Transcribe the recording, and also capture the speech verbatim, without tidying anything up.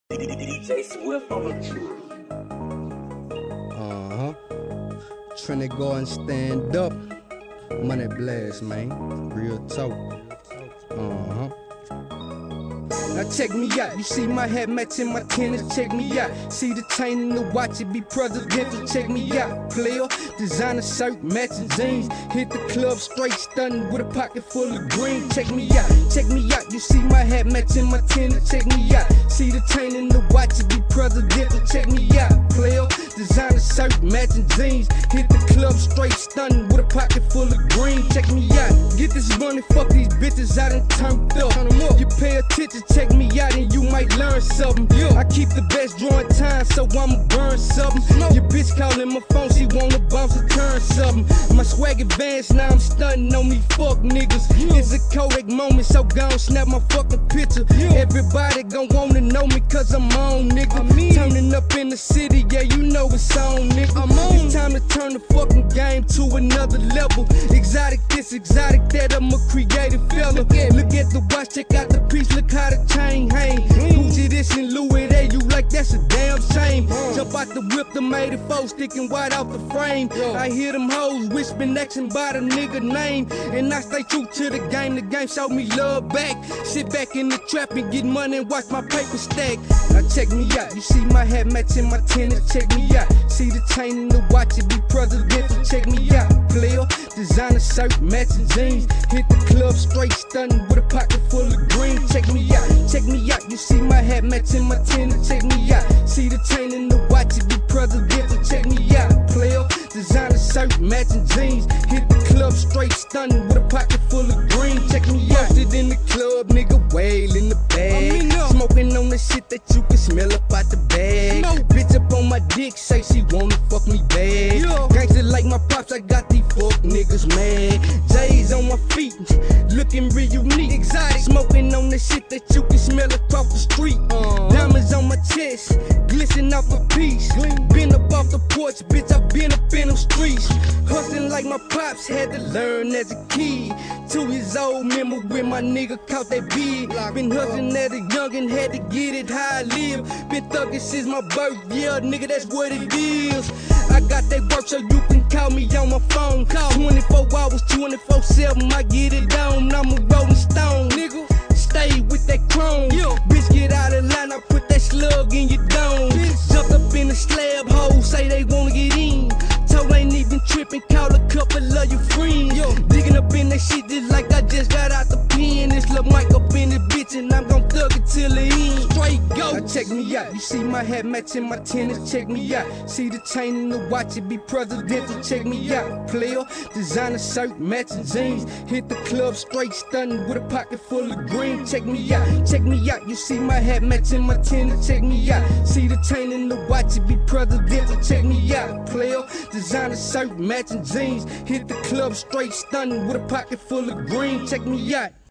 D J Swift on the track. Uh-huh. Trinity Garden stand up. Money blast, man. Real talk. Uh-huh. Now check me out, you see my hat matching my tennis, check me out. See the chain and the watch, it be presidential, check me out. Player, designer shirt, matching jeans. Hit the club straight stunning with a pocket full of green, check me out. Check me out, you see my hat matching my tennis, check me out. See the chain and the watch, it be presidential, check me out. Player, designer shirt, matching jeans. Hit the club straight stunning with a pocket full of green, check me out. Get this money, fuck these bitches, I done turned up. You pay attention, check me out and you might learn something. I keep the best drawing time, so I'ma burn something. Your bitch calling my phone, she wanna bounce and turn something. My swag advanced, now I'm stunting on these fuck niggas. It's a Kodak moment, so gon' snap my fucking picture. Everybody gon' wanna know me cause I'm on, nigga. Turning up in the city, yeah, you know it's on, nigga. It's time to turn the fucking game to another level. Exotic this, exotic that, I'm a creative fella. Look at the watch, check out the piece, look how the chain hang. Gucci this and Louis that, you like that's a damn shame. Jump out the whip, the eighty-four sticking wide out the frame. I hear them hoes whispering action by the nigga name, and I stay true to the game. The game showed me love back. Sit back in the trap and get money and watch my paper stack. Now check me out, you see my hat matching my tennis, check me out. See the chain and the watch, it be presidential, check me out. Player, designer shirt, matching jeans. Hit the club straight stunning with a pocket full of green, check me out. Check me out, you see my hat matching my tennis, check me out. See the chain and the watch, it be presidential, check me out. Player, designer shirt, matching jeans. Hit the club straight stunning with a pocket full of green, check me out. Posted in the club, nigga, wail in the bag. Smoking on the shit that you can smell up out the bag. No. Bitch up on my dick, say she wanna fuck me bad. Yeah. Gangsta like my pops, I got these fuck niggas mad. J's on my feet, looking real unique. Exotic. Smoking on the shit that you can smell across the street. Uh-huh. Diamonds on my chest, glisten off a piece. Gleam. Been up off the porch, bitch, I been up in them streets. Hustling like my pops, had to learn as a kid. Two years old, remember when my nigga caught that beat. Been hustling as a youngin', had to get it how I live. Been thuggin' since my birth, yeah, nigga, that's what it is. I got that work so you can call me on my phone. Call twenty-four hours, twenty-four seven, I get it on. I'm a rolling stone, nigga. Stay with that chrome. Yo. Bitch, get out of line, I put that slug in your dome. Bitch. Jumped up in the slab hole, say they wanna get in. Told ain't even trippin', call a couple of your friends. Yo. Digging up in that shit just like I just got out the pen. This little mic up in this bitch and I'm gon' thug it till the end. Straight go. Now check me out, you see my hat matching my tennis, check me out. See the chain and the watch, it be presidential, check me out. Player, designer shirt, matching jeans. Hit the club straight stunning with a pocket full of green, check me out. Check me out, you see my hat matching my tennis, check me out. See the chain and the watch, it be presidential, check me out. Player, designer shirt, matching jeans. Hit the club straight stunning with a pocket full of green, check me out.